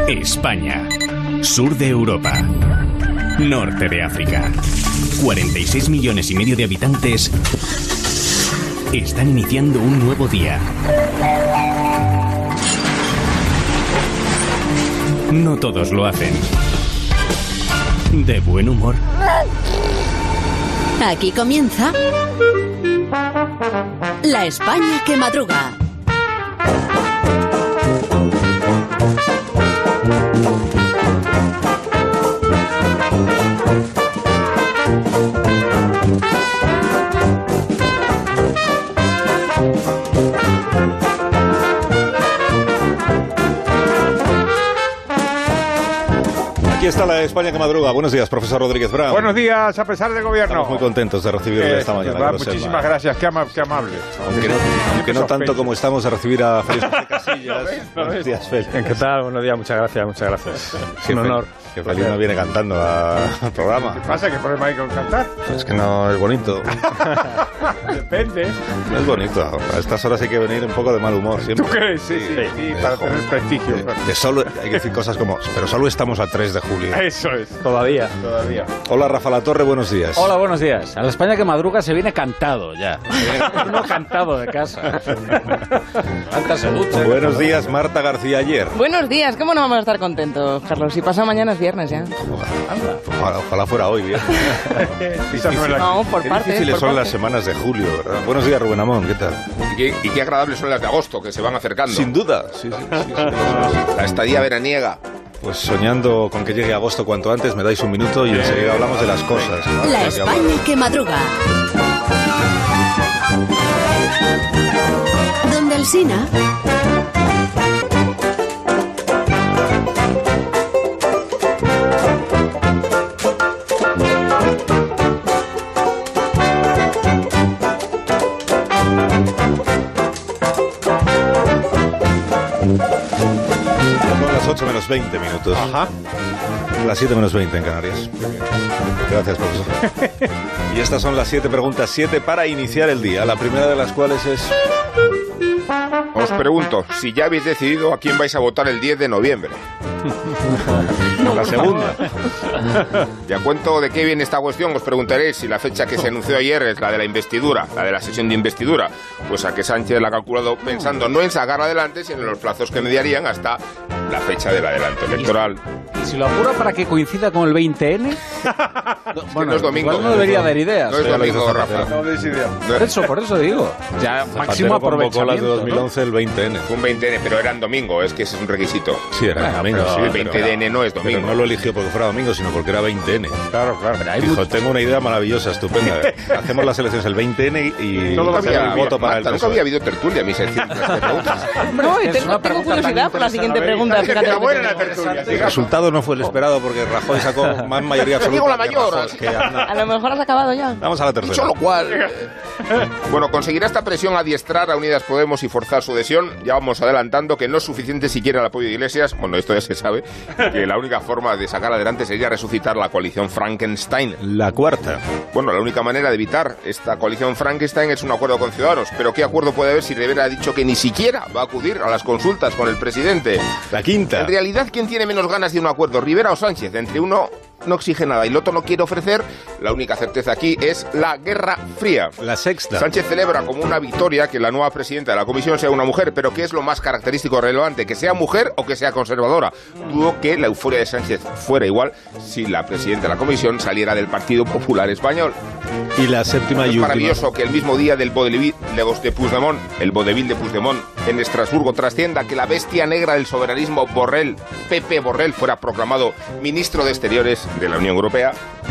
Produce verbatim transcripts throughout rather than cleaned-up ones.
España. Sur de Europa. Norte de África. cuarenta y seis millones y medio de habitantes están iniciando un nuevo día. No todos lo hacen de buen humor. Aquí comienza La España que madruga. Aquí está la España que madruga. Buenos días, profesor Rodríguez Brown. Buenos días, a pesar del gobierno. Estamos muy contentos de recibirle eh, esta mañana. Va, muchísimas gracias, qué, ama, qué amable. Aunque no, aunque no tanto como estamos de recibir a Félix Casillas. Buenos días, Félix. ¿Qué tal? Buenos días, muchas gracias, muchas gracias. Es un honor. Que Félix no viene cantando a- al programa. ¿Qué pasa? ¿Qué problema hay con cantar? Es que no es bonito. Depende. No es bonito. A estas horas hay que venir un poco de mal humor siempre. ¿Tú crees? Sí, sí, sí, sí, para Eh, tener prestigio. eh, de solo, hay que decir cosas como, pero solo estamos a tres de julio. Eso es, Todavía. todavía. Hola, Rafa Latorre, buenos días. Hola, buenos días. A la España que madruga se viene cantado ya. Uno cantado de casa. Canta se ducha. Buenos días, Marta García Ayer. Buenos días, ¿cómo no vamos a estar contentos, Carlos? Si pasa mañana es viernes ya. Ojalá, ojalá fuera hoy, bien. Esa no es la- No, por Qué partes. difíciles por son partes. las semanas de julio, ¿verdad? Buenos días, Rubén Amón, ¿qué tal? Y qué, y qué agradables son las de agosto, que se van acercando. Sin duda, sí, sí, sí, sí. La estadía veraniega. Pues soñando con que llegue agosto cuanto antes, me dais un minuto y enseguida hablamos de las cosas. La España que madruga. Donde Alsina. Son las ocho menos veinte minutos. Ajá. Las siete menos veinte en Canarias. Gracias, profesor. Y estas son las siete preguntas, siete para iniciar el día. La primera de las cuales es... Os pregunto, si ya habéis decidido a quién vais a votar el diez de noviembre. La segunda. Y a cuento de qué viene esta cuestión, os preguntaréis si la fecha que se anunció ayer es la de la investidura, la de la sesión de investidura. Pues a que Sánchez la ha calculado pensando no en sacar adelante, sino en los plazos que mediarían hasta la fecha del adelanto electoral. ¿Y si lo apura para que coincida con el veinte ene? no es domingo. Igual no debería haber ideas. No es domingo, Rafa. No des idea. Por eso, por eso digo. Ya máximo Zapatero convocó las de aprovechamiento, dos mil once el veinte ene. Fue un veinte ene, pero era en domingo, es que ese es un requisito. Sí, era Bueno, domingo. pero sí, el veinte de ene no es Pero domingo. no lo eligió porque fuera domingo, sino porque era veinte ene. Claro, claro. Pero hay Dijo, mucho- tengo una idea maravillosa, estupenda. Hacemos las elecciones el veinte ene y Todo Nunca va a hacemos ser había, el voto para el Marta, nunca P S O E. había habido tertulia en mi sección de preguntas. No, y Es tengo, una tengo pregunta tan curiosidad por la siguiente interesante. pregunta. Fíjate Está lo que buena la tengo. tertulia. El resultado no fue el esperado porque Rajoy sacó más mayoría absoluta. Digo la que mayor, Rajoy, así. que Aznar. A lo mejor has acabado ya. Vamos a la Dicho tercera. lo cual, eh, bueno, conseguirá esta presión adiestrar a Unidas Podemos y forzar su adhesión. Ya vamos adelantando que no es suficiente siquiera el apoyo de Iglesias. Bueno, esto ya se sabe, que la única forma de sacar adelante sería resucitar la coalición Frankenstein. La cuarta. Bueno, la única manera de evitar esta coalición Frankenstein es un acuerdo con Ciudadanos. Pero ¿qué acuerdo puede haber si Rivera ha dicho que ni siquiera va a acudir a las consultas con el presidente? La quinta. En realidad, ¿quién tiene menos ganas de un acuerdo, Rivera o Sánchez? Entre uno no exige nada y el otro no quiere ofrecer, la única certeza aquí es la Guerra Fría. La sexta. Sánchez celebra como una victoria que la nueva presidenta de la comisión sea una mujer, pero ¿qué es lo más característico o relevante? ¿Que sea mujer o que sea conservadora? Dudo que la euforia de Sánchez fuera igual si la presidenta de la comisión saliera del Partido Popular Español. Y la séptima y Es última. maravilloso que el mismo día del vodevil de Puigdemont, el vodevil de Puigdemont en Estrasburgo, trascienda que la bestia negra del soberanismo Borrell, Pepe Borrell, fuera proclamado ministro de Exteriores de la Unión Europea.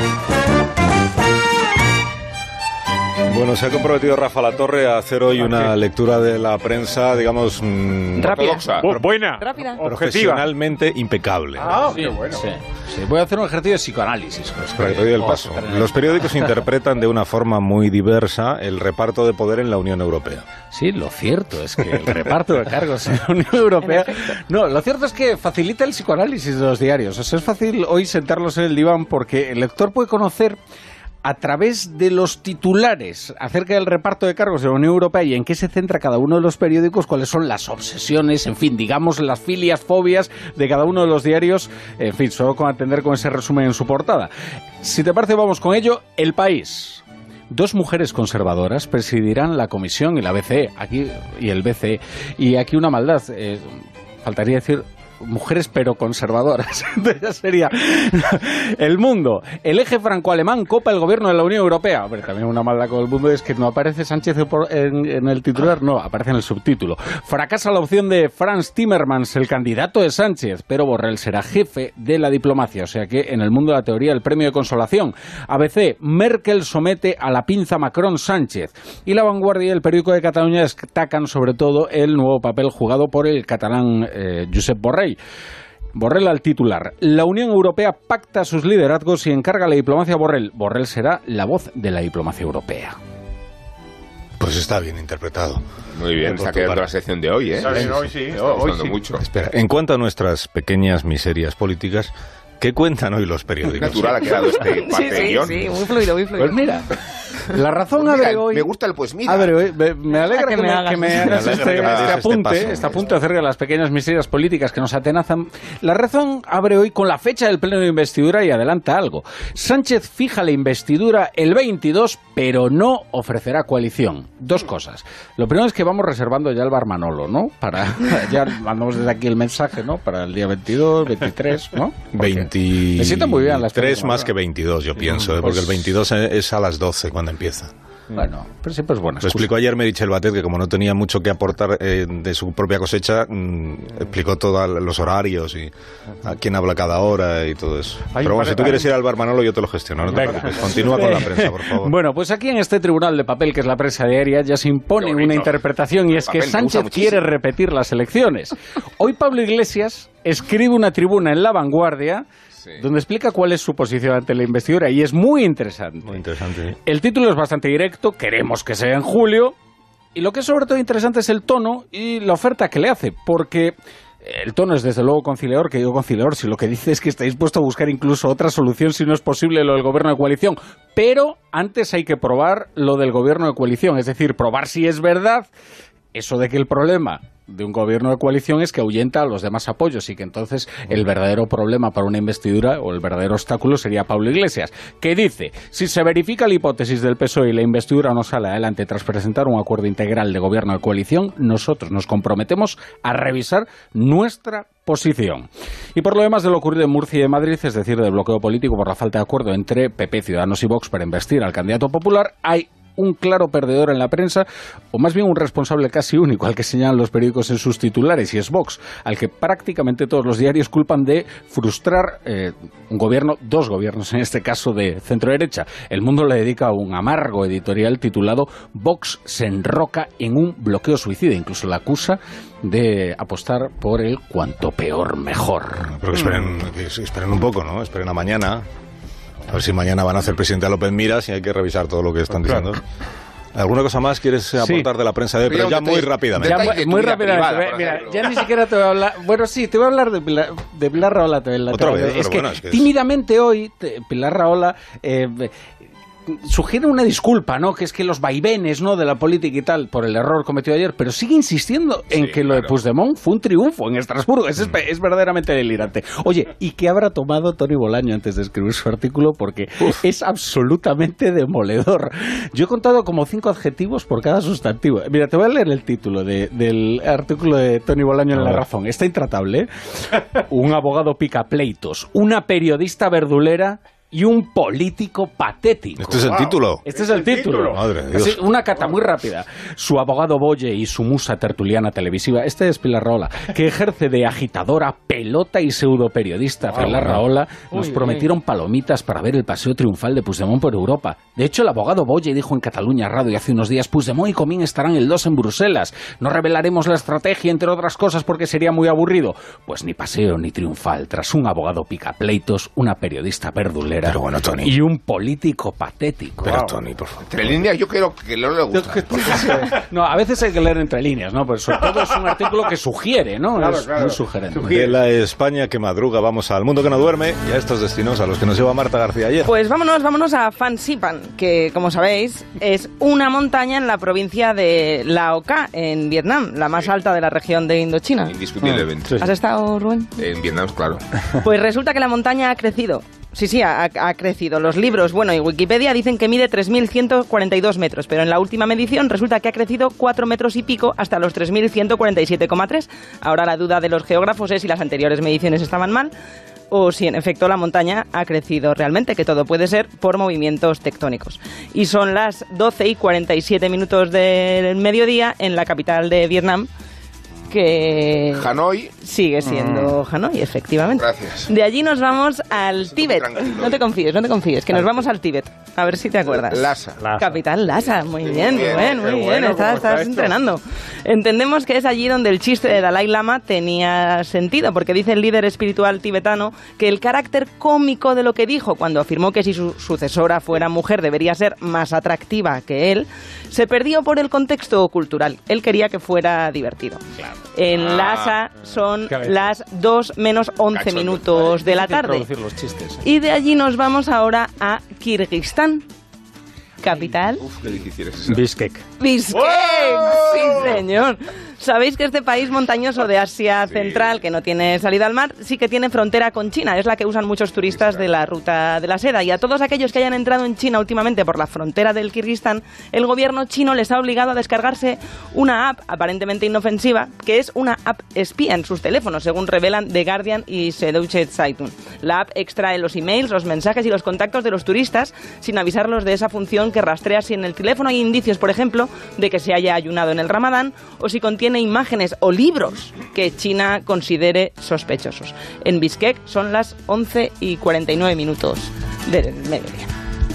Bueno, se ha comprometido Rafa Latorre a hacer hoy una lectura de la prensa, digamos, mmm, Rápida. Ortodoxa. Bu- buena. Rápida. Objetiva. profesionalmente impecable. Ah, Sí, qué bueno. sí, sí. Voy a hacer un ejercicio de psicoanálisis. pues, Para que te doy el paso. Los periódicos interpretan de una forma muy diversa el reparto de poder en la Unión Europea. Sí, lo cierto es que el reparto de cargos en la Unión Europea... No, lo cierto es que facilita el psicoanálisis de los diarios. O sea, es fácil hoy sentarlos en el diván porque el lector puede conocer a través de los titulares acerca del reparto de cargos de la Unión Europea y en qué se centra cada uno de los periódicos, cuáles son las obsesiones, en fin, digamos las filias, fobias de cada uno de los diarios, en fin, solo con atender con ese resumen en su portada. Si te parece, vamos con ello. El País. Dos mujeres conservadoras presidirán la Comisión y la B C E, aquí, y el B C E. Y aquí una maldad, eh, faltaría decir mujeres pero conservadoras. Ya sería El Mundo. El eje franco-alemán copa el gobierno de la Unión Europea. Hombre, también una maldad con El Mundo es que no aparece Sánchez en, en el titular, no, aparece en el subtítulo. Fracasa la opción de Franz Timmermans, el candidato de Sánchez, pero Borrell será jefe de la diplomacia, o sea que en El Mundo de la teoría el premio de consolación. A B C, Merkel somete a la pinza Macron-Sánchez. Y La Vanguardia y el periódico de Cataluña destacan sobre todo el nuevo papel jugado por el catalán eh, Josep Borrell. Borrell al titular. La Unión Europea pacta sus liderazgos y encarga la diplomacia a Borrell. Borrell será la voz de la diplomacia europea. Pues está bien interpretado. Muy bien, está quedando la sección de hoy, ¿eh? Está bien, hoy sí, Está hoy gustando sí. mucho. Espera, en cuanto a nuestras pequeñas miserias políticas, ¿qué cuentan hoy los periódicos? Natural ha quedado este parte Sí, de sí, guión. sí, muy fluido, muy fluido. Pues mira, la razón Pues mira, abre hoy... me gusta el pues mira. Abre hoy, me, me alegra Que que, me me, hagas que me eso. hagas Me alegra este, que me des este este apunte, paso. este apunte acerca de las pequeñas miserias políticas que nos atenazan. La razón abre hoy con la fecha del pleno de investidura y adelanta algo. Sánchez fija la investidura el veintidós, pero no ofrecerá coalición. Dos cosas. Lo primero es que vamos reservando ya el bar Manolo, ¿no? Para, ya mandamos desde aquí el mensaje, ¿no? Para el día veintidós, veintitrés, ¿no? veintitrés Me sientan muy bien las pequeñas más que miserias. veintidós, yo pienso, ¿eh? Porque Pues- el veintidós es a las doce cuando empieza. Bueno, pero siempre es buena Lo excusa. explicó ayer Meritxell Batet, que como no tenía mucho que aportar eh, de su propia cosecha, mmm, explicó todos los horarios y a quién habla cada hora y todo eso. Ay, Pero bueno, vale, si tú vale. quieres ir al bar Manolo, yo te lo gestiono. No te Venga. preocupes. Continúa con la prensa, por favor. Bueno, pues aquí en este tribunal de papel, que es la prensa diaria, ya se impone Qué bonito. una interpretación, y es que Papel, me gusta Sánchez muchísimo. quiere repetir las elecciones. Hoy Pablo Iglesias escribe una tribuna en La Vanguardia Sí. donde explica cuál es su posición ante la investidura, y es muy interesante. Muy interesante. ¿eh? El título es bastante directo, queremos que sea en julio, y lo que es sobre todo interesante es el tono y la oferta que le hace, porque el tono es desde luego conciliador, que digo conciliador, si lo que dice es que está dispuesto a buscar incluso otra solución si no es posible lo del gobierno de coalición, pero antes hay que probar lo del gobierno de coalición, es decir, probar si es verdad eso de que el problema de un gobierno de coalición es que ahuyenta a los demás apoyos y que entonces el verdadero problema para una investidura o el verdadero obstáculo sería Pablo Iglesias, que dice, si se verifica la hipótesis del P S O E y la investidura no sale adelante tras presentar un acuerdo integral de gobierno de coalición, nosotros nos comprometemos a revisar nuestra posición. Y por lo demás de lo ocurrido en Murcia y en Madrid, es decir, del bloqueo político por la falta de acuerdo entre P P, Ciudadanos y Vox para investir al candidato popular, hay un claro perdedor en la prensa, o más bien un responsable casi único al que señalan los periódicos en sus titulares, y es Vox, al que prácticamente todos los diarios culpan de frustrar eh, un gobierno, dos gobiernos en este caso de centro-derecha. El Mundo le dedica un amargo editorial titulado Vox se enroca en un bloqueo suicida, incluso la acusa de apostar por el cuanto peor mejor. Pero que esperen, que esperen un poco, ¿no? Esperen a mañana. A ver si mañana van a hacer presidente a López Miras y hay que revisar todo lo que están diciendo. ¿Alguna cosa más quieres aportar de la prensa de hoy? Pero ya muy rápidamente. Ya, Detalle de tu muy vida rápidamente. privada, por Mira, ejemplo. ya ni siquiera te voy a hablar. Bueno, sí, te voy a hablar de Pilar, de Pilar Rahola. Te, la, Otra te- vez, es, pero que bueno, es que es- tímidamente hoy te- Pilar Rahola eh, sugiere una disculpa, ¿no? Que es que los vaivenes, ¿no?, de la política y tal por el error cometido ayer, pero sigue insistiendo en Sí, que lo de claro. Puigdemont fue un triunfo en Estrasburgo. Es, espe- es verdaderamente delirante. Oye, ¿y qué habrá tomado Tony Bolaño antes de escribir su artículo? Porque es absolutamente demoledor. Yo he contado como cinco adjetivos por cada sustantivo. Mira, te voy a leer el título de- del artículo de Tony Bolaño en La Razón. Está intratable, ¿eh? Un abogado pica pleitos, una periodista verdulera y un político patético. Este es el Wow. título. Este es el título. Madre de Dios. Sí, una cata muy rápida. Su abogado Boye y su musa tertuliana televisiva, este es Pilar Rahola, que ejerce de agitadora, pelota y pseudo periodista. Pilar Rahola nos Uy, prometieron palomitas para ver el paseo triunfal de Puigdemont por Europa. De hecho, el abogado Boye dijo en Cataluña Radio hace unos días, Puigdemont y Comín estarán el dos en Bruselas. No revelaremos la estrategia, entre otras cosas, porque sería muy aburrido. Pues ni paseo ni triunfal, tras un abogado picapleitos, una periodista verdulera Pero bueno, Tony. y un político patético. Pero Wow. Tony, por favor. Entre líneas, yo creo que no le gusta. No, a veces hay que leer entre líneas, ¿no? Pero sobre todo es un artículo que sugiere, ¿no? Claro, es claro. muy sugerente. Sugiere. De la a España que madruga, vamos al mundo que no duerme y a estos destinos a los que nos lleva Marta García ayer. Pues vámonos, vámonos a Phan Xipan, que como sabéis es una montaña en la provincia de Lao Cai, en Vietnam, la más alta de la región de Indochina. Indiscutiblemente. ¿Has estado, Rubén? En Vietnam, claro. Pues resulta que la montaña ha crecido. Sí, sí, ha, ha crecido. Los libros, bueno, y Wikipedia dicen que mide tres mil ciento cuarenta y dos metros, pero en la última medición resulta que ha crecido cuatro metros y pico hasta los tres mil ciento cuarenta y siete coma tres. Ahora la duda de los geógrafos es si las anteriores mediciones estaban mal o si en efecto la montaña ha crecido realmente, que todo puede ser por movimientos tectónicos. Y son las doce y cuarenta y siete minutos del mediodía en la capital de Vietnam, que Hanoi sigue siendo mm. Hanoi, efectivamente. Gracias. De allí nos vamos al Tíbet. No te confíes, no te confíes, que nos vamos al Tíbet. A ver si te acuerdas. Lhasa. Lhasa. Capital Lhasa. Muy bien, bien, Rubén, muy bien. bueno, Estás, está estás entrenando. Entendemos que es allí donde el chiste de Dalai Lama tenía sentido, porque dice el líder espiritual tibetano que el carácter cómico de lo que dijo cuando afirmó que si su sucesora fuera mujer debería ser más atractiva que él, se perdió por el contexto cultural. Él quería que fuera divertido. Claro. En ah, Lhasa son las dos menos once minutos de la tarde. Los chistes, ¿eh? Y de allí nos vamos ahora a Kirguistán, capital. Uf, qué difícil es eso. Bishkek. Bishkek, ¡oh! Sí señor. Sabéis que este país montañoso de Asia Central, que no tiene salida al mar, sí que tiene frontera con China. Es la que usan muchos turistas de la ruta de la seda. Y a todos aquellos que hayan entrado en China últimamente por la frontera del Kirguistán, el gobierno chino les ha obligado a descargarse una app aparentemente inofensiva, que es una app espía en sus teléfonos, según revelan The Guardian y Süddeutsche Zeitung. La app extrae los emails, los mensajes y los contactos de los turistas sin avisarlos de esa función que rastrea si en el teléfono hay indicios, por ejemplo, de que se haya ayunado en el Ramadán o si contiene imágenes o libros que China considere sospechosos. En Bishkek son las once y cuarenta y nueve minutos del mediodía.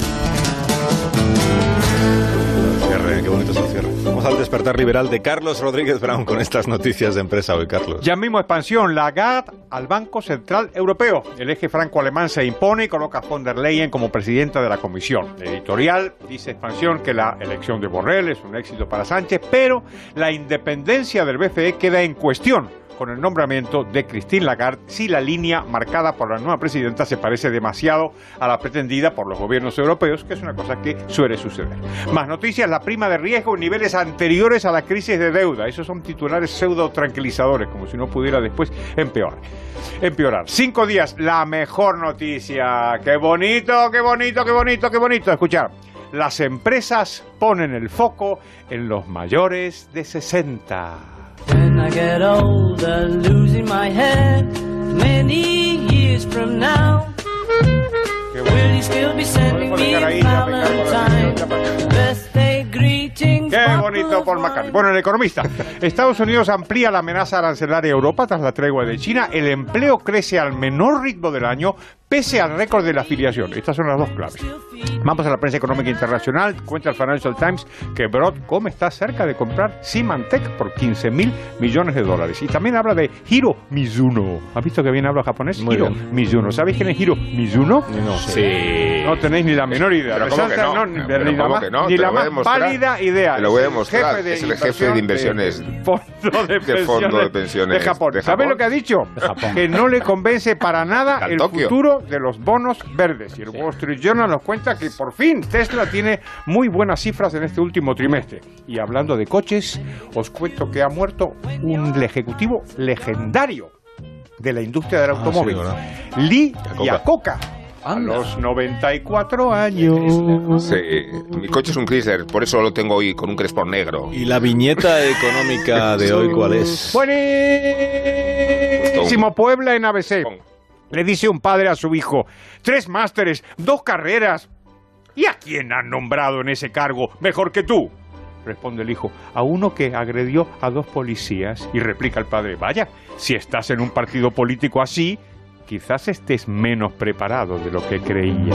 Cierre, qué bonito es el cierre. Vamos al despertar liberal de Carlos Rodríguez Brown con estas noticias de empresa hoy, Carlos. Ya mismo expansión, Lagarde al Banco Central Europeo. El eje franco-alemán se impone y coloca a von der Leyen como presidenta de la Comisión. El editorial dice expansión que la elección de Borrell es un éxito para Sánchez, pero la independencia del B C E queda en cuestión con el nombramiento de Christine Lagarde si la línea marcada por la nueva presidenta se parece demasiado a la pretendida por los gobiernos europeos, que es una cosa que suele suceder. Más noticias, la prima de riesgo en niveles anteriores a la crisis de deuda. Esos son titulares pseudo tranquilizadores, como si no pudiera después empeorar. Empeorar. Cinco días, la mejor noticia. ¡Qué bonito, qué bonito, qué bonito, qué bonito! Escuchar. Las empresas ponen el foco en los mayores de sesenta. When I get older, losing my head, many years from now, will you still be sending me Valentine's birthday greetings? Qué bonito Paul McCartney. Bueno, el economista. Estados Unidos amplía la amenaza arancelaria a Europa tras la tregua de China. El empleo crece al menor ritmo del año, pese al récord de la afiliación. Estas son las dos claves. Vamos a la prensa económica internacional. Cuenta el Financial Times que Broadcom está cerca de comprar Symantec por quince mil millones de dólares. Y también habla de Hiro Mizuno. ¿Has visto que bien habla japonés? Muy Hiro bien. Mizuno. ¿Sabéis quién es Hiro Mizuno? No. Sí. No tenéis ni la menor idea. Pero ¿cómo que no? No, ni Pero ni la ¿cómo más, que no? ni Te la lo voy a más demostrar. pálida idea. Te lo voy a Es el demostrar. jefe de Es el jefe de inversiones. de Fondo de, de fondo de pensiones de Japón. de ¿Sabes Japón? lo que ha dicho? Que no le convence para nada Al el Tokio. futuro de los bonos verdes. Y el Wall Street Journal nos cuenta que por fin Tesla tiene muy buenas cifras en este último trimestre. Y hablando de coches, os cuento que ha muerto un ejecutivo legendario de la industria del automóvil, sí, ¿verdad? Lee Iacocca. Iacocca. A los noventa y cuatro años. Sí, mi coche es un Chrysler, por eso lo tengo hoy con un crespón negro. ¿Y la viñeta económica de hoy cuál es? Buenísimo. Puebla en A B C. Le dice un padre a su hijo: tres másteres, dos carreras. ¿Y a quién han nombrado en ese cargo mejor que tú? Responde el hijo: a uno que agredió a dos policías. Y replica el padre: vaya, si estás en un partido político así, quizás estés menos preparado de lo que creía.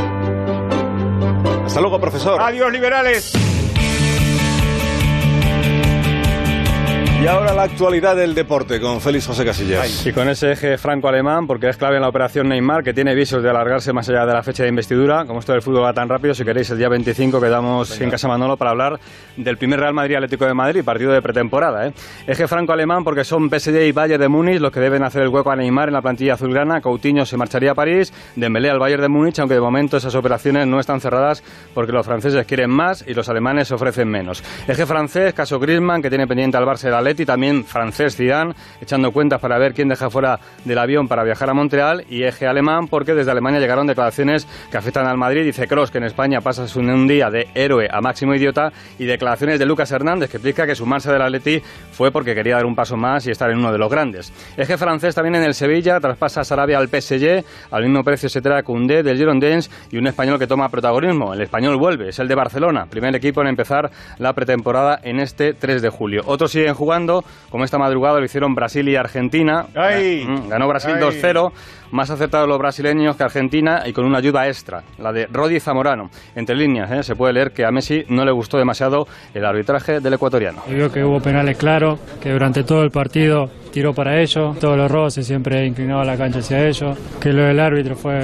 Hasta Hasta luego, profesor. Adiós, liberales. Y ahora la actualidad del deporte con Félix José Casillas. Y con ese eje franco-alemán, porque es clave en la operación Neymar, que tiene visos de alargarse más allá de la fecha de investidura. Como esto del fútbol va tan rápido, si queréis, el día veinticinco quedamos Venga. en Casa Manolo para hablar del primer Real Madrid-Atlético de Madrid, partido de pretemporada. ¿eh? Eje franco-alemán porque son P S G y Bayern de Múnich los que deben hacer el hueco a Neymar en la plantilla azulgrana. Coutinho se marcharía a París, Dembélé al Bayern de Múnich, aunque de momento esas operaciones no están cerradas porque los franceses quieren más y los alemanes ofrecen menos. Eje francés, caso Griezmann, que tiene pendiente al Barça del Atleti, también francés Zidane, echando cuentas para ver quién deja fuera del avión para viajar a Montreal, y eje alemán porque desde Alemania llegaron declaraciones que afectan al Madrid. Dice Kroos que en España pasa un día de héroe a máximo idiota, y declaraciones de Lucas Hernández que explica que su marcha del Atleti fue porque quería dar un paso más y estar en uno de los grandes. Eje francés también en el Sevilla, traspasa a Sarabia al P S G, al mismo precio se trae a Koundé del Girondins, y un español que toma protagonismo. El español vuelve, es el de Barcelona, primer equipo en empezar la pretemporada en este tres de julio. Otros siguen jugando, como esta madrugada lo hicieron Brasil y Argentina. ¡Ay! Ganó Brasil ¡Ay! dos cero, más acertados los brasileños que Argentina, y con una ayuda extra, la de Rodi Zamorano. Entre líneas, ¿eh? se puede leer que a Messi no le gustó demasiado el arbitraje del ecuatoriano. Vio que hubo penales claros, que durante todo el partido tiró para ellos, todos los roces, siempre inclinaba la cancha hacia ellos, que lo del árbitro fue,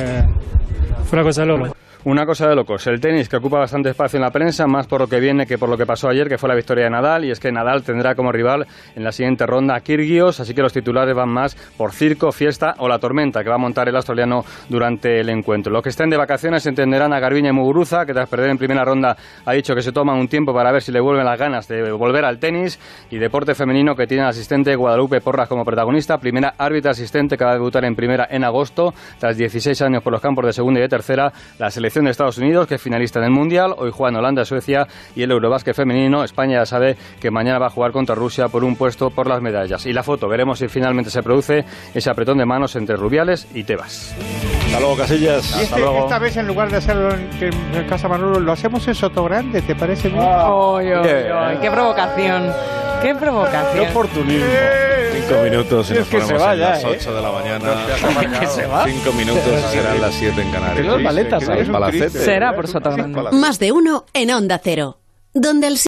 fue una cosa loca. Una cosa de locos, el tenis, que ocupa bastante espacio en la prensa, más por lo que viene que por lo que pasó ayer, que fue la victoria de Nadal, y es que Nadal tendrá como rival en la siguiente ronda a Kyrgios, así que los titulares van más por circo, fiesta o la tormenta que va a montar el australiano durante el encuentro. Los que estén de vacaciones entenderán a Garbiñe y Muguruza, que tras perder en primera ronda ha dicho que se toman un tiempo para ver si le vuelven las ganas de volver al tenis. Y deporte femenino, que tiene al asistente Guadalupe Porras como protagonista, primera árbitra asistente que va a debutar en primera en agosto, tras dieciséis años por los campos de segunda y de tercera. La selección de Estados Unidos, que es finalista en el Mundial, hoy juegan Holanda, Suecia, y el Eurobásquet femenino. España ya sabe que mañana va a jugar contra Rusia por un puesto por las medallas. Y la foto, veremos si finalmente se produce ese apretón de manos entre Rubiales y Tebas. Hasta luego, Casillas. Y este, Hasta luego. Esta vez, en lugar de hacerlo en, en Casa Manolo, lo hacemos en Sotogrande, ¿te parece bien? Oh, oh, oh, oh, ¡qué provocación! ¡Qué provocación! ¡Qué oportunismo! Cinco minutos y nos es que ponemos se va a ya, las ¿eh? ocho de la mañana. ¿Que se va? Cinco minutos y serán las siete en Canarias. Tengo maletas ahí. Será por Sotogrande. Más de uno en Onda Cero. Donde el